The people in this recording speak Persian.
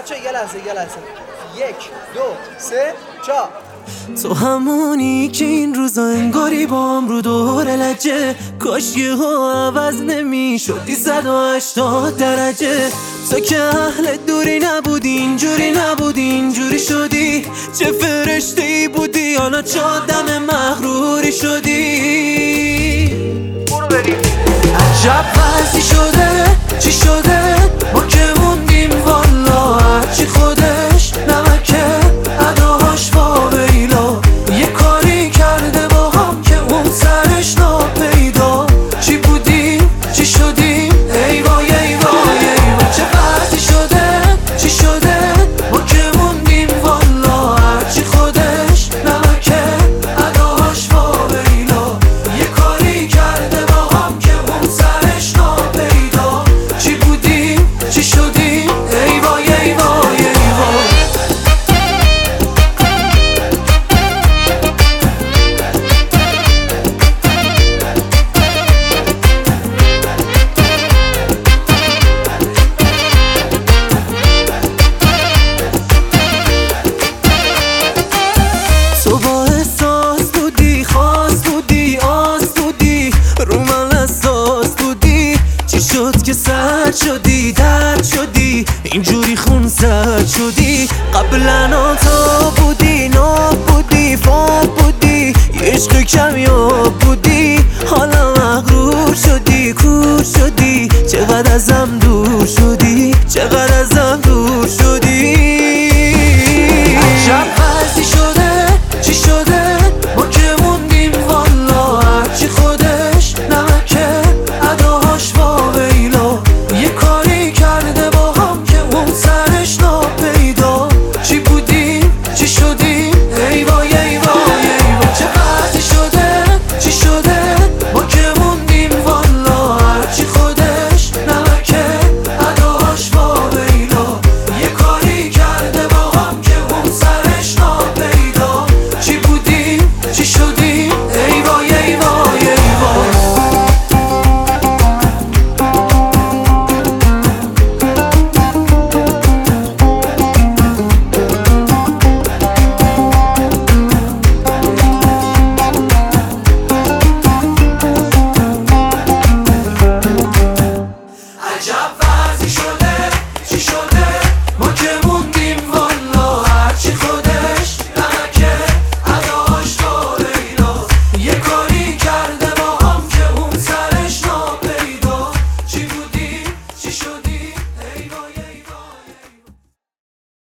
بچه یه لحظه 1 2 3 4. تو همونی که این روزا انگاری بام رو دور لجه، کاش یه ها عوض نمی شدی 180 درجه. تو که اهل دوری نبودی، اینجوری نبودی، اینجوری شدی. چه فرشته ای بودی، حالا چه آدم مغروری شدی. برو بریم. عجب وضعی شده، چی شده؟ ما که موندیم والا، هرچی خودش نمکه اداهاش واویلا. یه کاری کرده با هم که اون سرش ناپیدا. چی بودیم، چی شدیم، ای وای ای وای ای وای. چه وضعی شده، چی شده؟ ما که موندیم والا، هرچی خودش نمکه اداهاش واویلا. یه کاری کرده با هم که اون سرش ناپیدا. چی بودیم، چی شدیم، ای وای ای وای ای وای. تو با احساس بودی، خاص بودی، آس بودی، رو من اساس بودی. چی شد که سرد شدی، درد شدی، اینجوری خون سرد شدی. قبلا تا بودی، ناب بودی، فاب بودی، یه عشق کمیاب بودی. حالا مغرور شدی، کور شدی، چقدر ازم دور شدی، چقدر ازم دور شدی. عجب وضعی شده، چی شده؟ ما که موندیم والا، هرچی خودش نمکه اداهاش واویلا. یه کاری کرده با هم که اون سرش ناپیدا. چی بودیم، چی شدیم، ای وای ای وای ای وای. چه وضعی شده، چی شده؟ ما که موندیم والا، هرچی خودش نمکه اداهاش واویلا. یه کاری کرده با هم که اون سرش ناپیدا. چی بودیم، چی شدیم، ای وای ای وای ای وای. عجب وضعی شده.